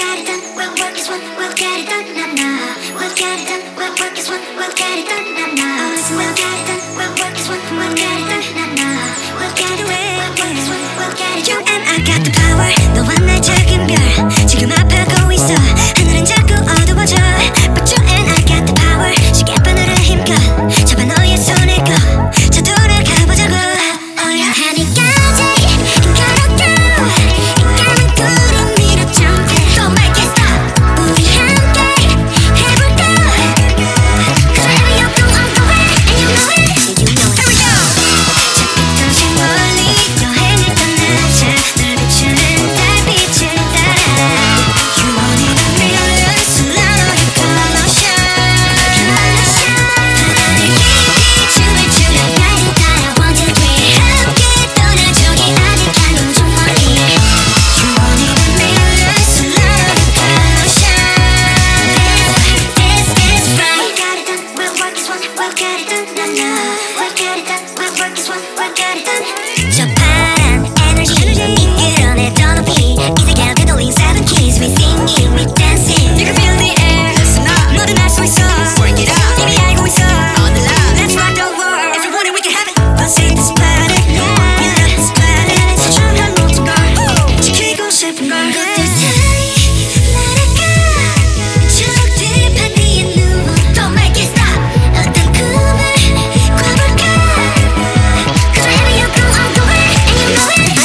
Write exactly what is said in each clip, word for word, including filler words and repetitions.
get it done. We'll work as one. We'll get it done. Nah nah. We'll get it done. We'll work as one. We'll get it done. Nah nah. Listen, we'll get it done. We'll work as one. We'll get it done. Nah nah. We'll get it done. We'll work as one. We'll get it done. You and I got the power. 너와 날 작은 별 지금 아파하고 있어. 하늘은 자꾸 어두워져. But you and I got the power. 시계바늘을 힘껏 잡아 너의 손을 꼭 쳐돌아가 보자고. Oh yeah. 하늘까지 걸어가. 인간은 구름 위로 jump. Don't make it stop. 우리 함께 해볼까. Cause baby you're blue all the way and you know it. And you know it. 저기던 저 멀리 여행을 떠나자. 널 비추는 달빛을 따라. You want it a million. 술라너의 color shine. 바다를 깊이 춤을 추려 날개 따라 one two three. 함께 떠나저기 아직 가는 좀 멀리. You want it a million. 술라너의 color shine. This is right. We'll get it done. We'll work as one. We'll get it done. Nah nah. We'll get it done. We'll work as one. We'll get it done. 저 파란 에너지 이끌어내던 높이 이 세계를 되돌린 seven keys. We singing, we dancing. You can feel the air. Listen up. 뭐든 할 수 있어. Work it out. 이미 알고 있어. On the line. Let's rock the world. If you want it, we can have it. Let's hit this party. We love this party. 소중한 모든 걸 지키고 싶은 걸. 것들 사이 날아가. 추억들 판 위에 누워. Don't make it stop. 어떤 꿈을 꿔볼까. Cause baby you grew all the way and you know it.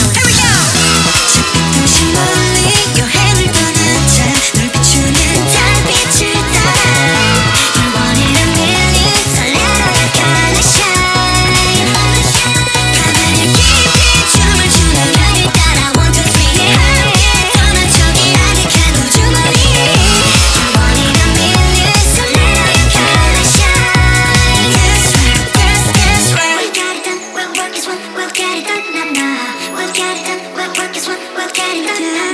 다시 멀리 여행을 떠나자. 널 비추는 달빛을 따라. You want it a million. 설레어의 color shine. 바다를 깊이 춤을 추려 날개 따라 one two three. 함께 떠나저기 아득한 우주머리. You want it a million. 설레어의 color shine. That's right, that's that's right. We'll get it done. We'll work as one. We'll get it done. Nah nah. We'll get it done. We'll work as one. We'll get it done.